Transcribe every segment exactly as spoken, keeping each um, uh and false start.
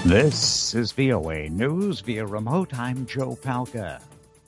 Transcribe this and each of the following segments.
This is V O A News via remote. I'm Joe Palca.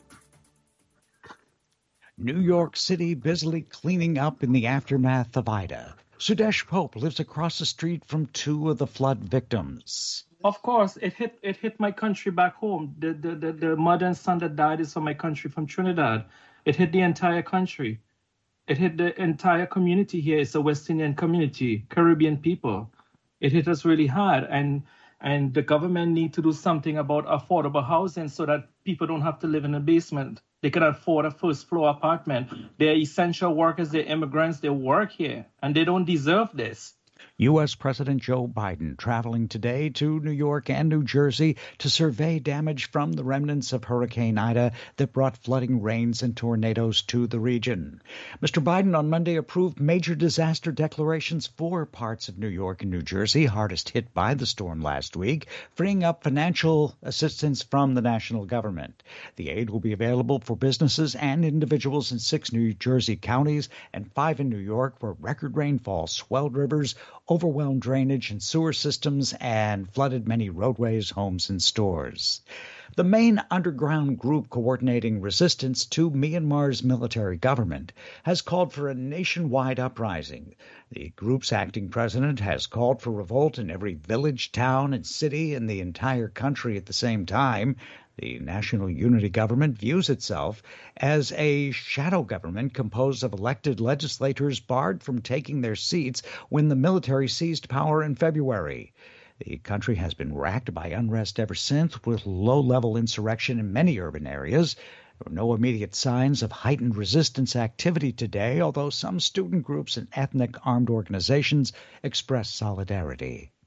New York City busily cleaning up in the aftermath of Ida. Sudesh Pope lives across the street from two of the flood victims. Of course, it hit it hit my country back home. The, the, the, the mother and son that died is from my country, from Trinidad. It hit the entire country. It hit the entire community here. It's a West Indian community, Caribbean people. It hit us really hard. And and the government need to do something about affordable housing so that people don't have to live in a basement. They can afford a first floor apartment. They're essential workers, they're immigrants, they work here, and they don't deserve this. U S. President Joe Biden traveling today to New York and New Jersey to survey damage from the remnants of Hurricane Ida that brought flooding rains and tornadoes to the region. Mister Biden on Monday approved major disaster declarations for parts of New York and New Jersey, hardest hit by the storm last week, freeing up financial assistance from the national government. The aid will be available for businesses and individuals in six New Jersey counties and five in New York where record rainfall swelled rivers, overwhelmed drainage and sewer systems, and flooded many roadways, homes, and stores. The main underground group coordinating resistance to Myanmar's military government has called for a nationwide uprising. The group's acting president has called for revolt in every village, town, and city in the entire country at the same time. The National Unity Government views itself as a shadow government composed of elected legislators barred from taking their seats when the military seized power in February. The country has been racked by unrest ever since, with low-level insurrection in many urban areas. There are no immediate signs of heightened resistance activity today, although some student groups and ethnic armed organizations express solidarity.